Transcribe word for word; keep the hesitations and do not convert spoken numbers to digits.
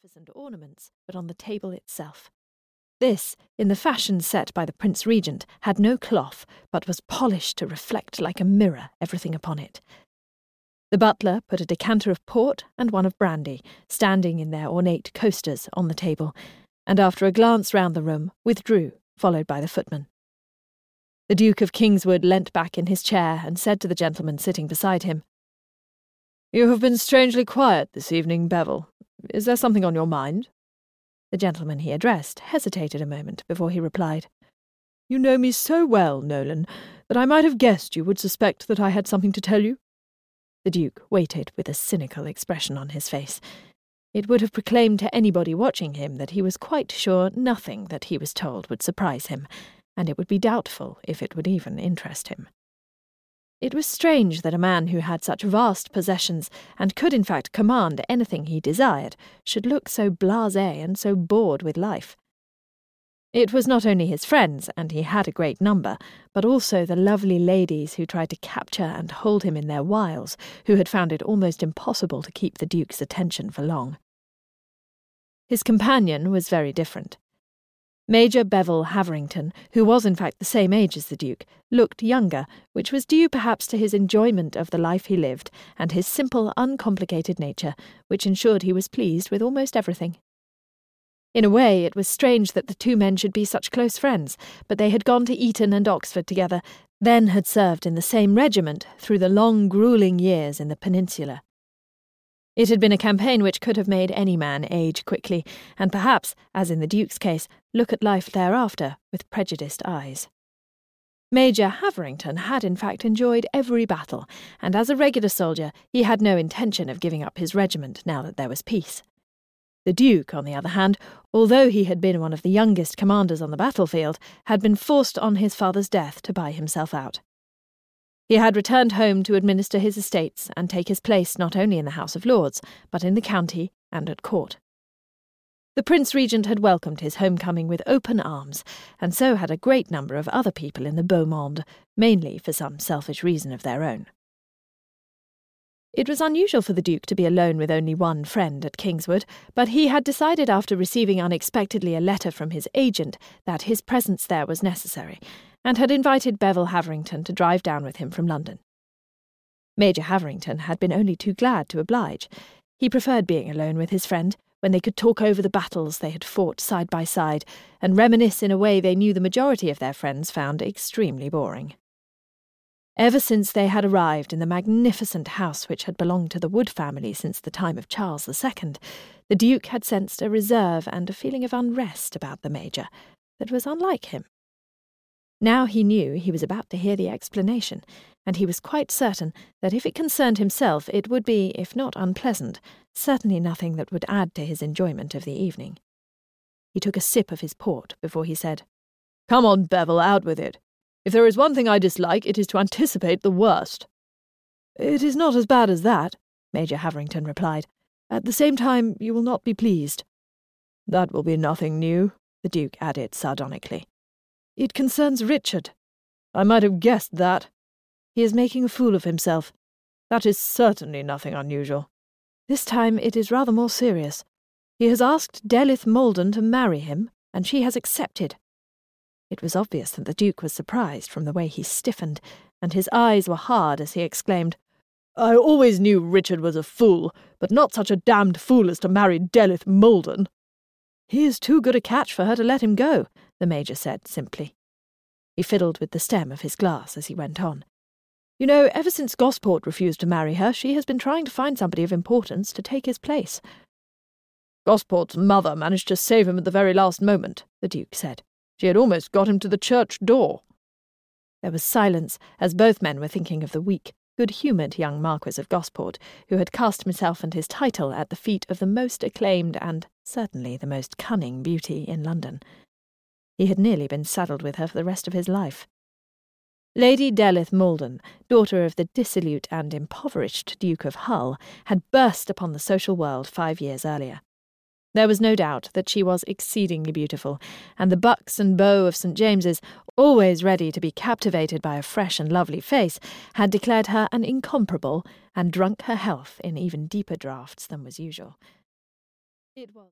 magnificent ornaments, but on the table itself. This, in the fashion set by the Prince Regent, had no cloth, but was polished to reflect like a mirror everything upon it. The butler put a decanter of port and one of brandy, standing in their ornate coasters, on the table, and after a glance round the room, withdrew, followed by the footman. The Duke of Kingswood leant back in his chair and said to the gentleman sitting beside him, "You have been strangely quiet this evening, Bevil. Is there something on your mind?" The gentleman he addressed hesitated a moment before he replied, "You know me so well, Nolan, that I might have guessed you would suspect that I had something to tell you." The Duke waited with a cynical expression on his face. It would have proclaimed to anybody watching him that he was quite sure nothing that he was told would surprise him, and it would be doubtful if it would even interest him. It was strange that a man who had such vast possessions, and could in fact command anything he desired, should look so blasé and so bored with life. It was not only his friends, and he had a great number, but also the lovely ladies who tried to capture and hold him in their wiles, who had found it almost impossible to keep the Duke's attention for long. His companion was very different. Major Bevil Haverington, who was in fact the same age as the Duke, looked younger, which was due perhaps to his enjoyment of the life he lived, and his simple, uncomplicated nature, which ensured he was pleased with almost everything. In a way, it was strange that the two men should be such close friends, but they had gone to Eton and Oxford together, then had served in the same regiment through the long, gruelling years in the Peninsula. It had been a campaign which could have made any man age quickly, and perhaps, as in the Duke's case, look at life thereafter with prejudiced eyes. Major Haverington had in fact enjoyed every battle, and as a regular soldier he had no intention of giving up his regiment now that there was peace. The Duke, on the other hand, although he had been one of the youngest commanders on the battlefield, had been forced on his father's death to buy himself out. He had returned home to administer his estates and take his place not only in the House of Lords, but in the county and at court. The Prince Regent had welcomed his homecoming with open arms, and so had a great number of other people in the beau monde, mainly for some selfish reason of their own. It was unusual for the Duke to be alone with only one friend at Kingswood, but he had decided after receiving unexpectedly a letter from his agent that his presence there was necessary, and had invited Bevil Haverington to drive down with him from London. Major Haverington had been only too glad to oblige. He preferred being alone with his friend, when they could talk over the battles they had fought side by side, and reminisce in a way they knew the majority of their friends found extremely boring. Ever since they had arrived in the magnificent house which had belonged to the Wood family since the time of Charles the Second, the Duke had sensed a reserve and a feeling of unrest about the Major that was unlike him. Now he knew he was about to hear the explanation, and he was quite certain that if it concerned himself it would be, if not unpleasant, certainly nothing that would add to his enjoyment of the evening. He took a sip of his port before he said, "Come on, Bevil, out with it. If there is one thing I dislike, it is to anticipate the worst." "It is not as bad as that," Major Haverington replied. "At the same time, you will not be pleased." "That will be nothing new," the Duke added sardonically. "It concerns Richard." "I might have guessed that." "He is making a fool of himself." "That is certainly nothing unusual." "This time it is rather more serious. He has asked Delith Maldon to marry him, and she has accepted." It was obvious that the Duke was surprised from the way he stiffened, and his eyes were hard as he exclaimed, "I always knew Richard was a fool, but not such a damned fool as to marry Delith Maldon." "He is too good a catch for her to let him go," the Major said simply. He fiddled with the stem of his glass as he went on. "You know, ever since Gosport refused to marry her, she has been trying to find somebody of importance to take his place." "Gosport's mother managed to save him at the very last moment," the Duke said. "She had almost got him to the church door." There was silence, as both men were thinking of the weak, good-humoured young Marquis of Gosport, who had cast himself and his title at the feet of the most acclaimed and certainly the most cunning beauty in London. He had nearly been saddled with her for the rest of his life. Lady Delith Maldon, daughter of the dissolute and impoverished Duke of Hull, had burst upon the social world five years earlier. There was no doubt that she was exceedingly beautiful, and the bucks and beaux of St James's, always ready to be captivated by a fresh and lovely face, had declared her an incomparable, and drunk her health in even deeper draughts than was usual. It was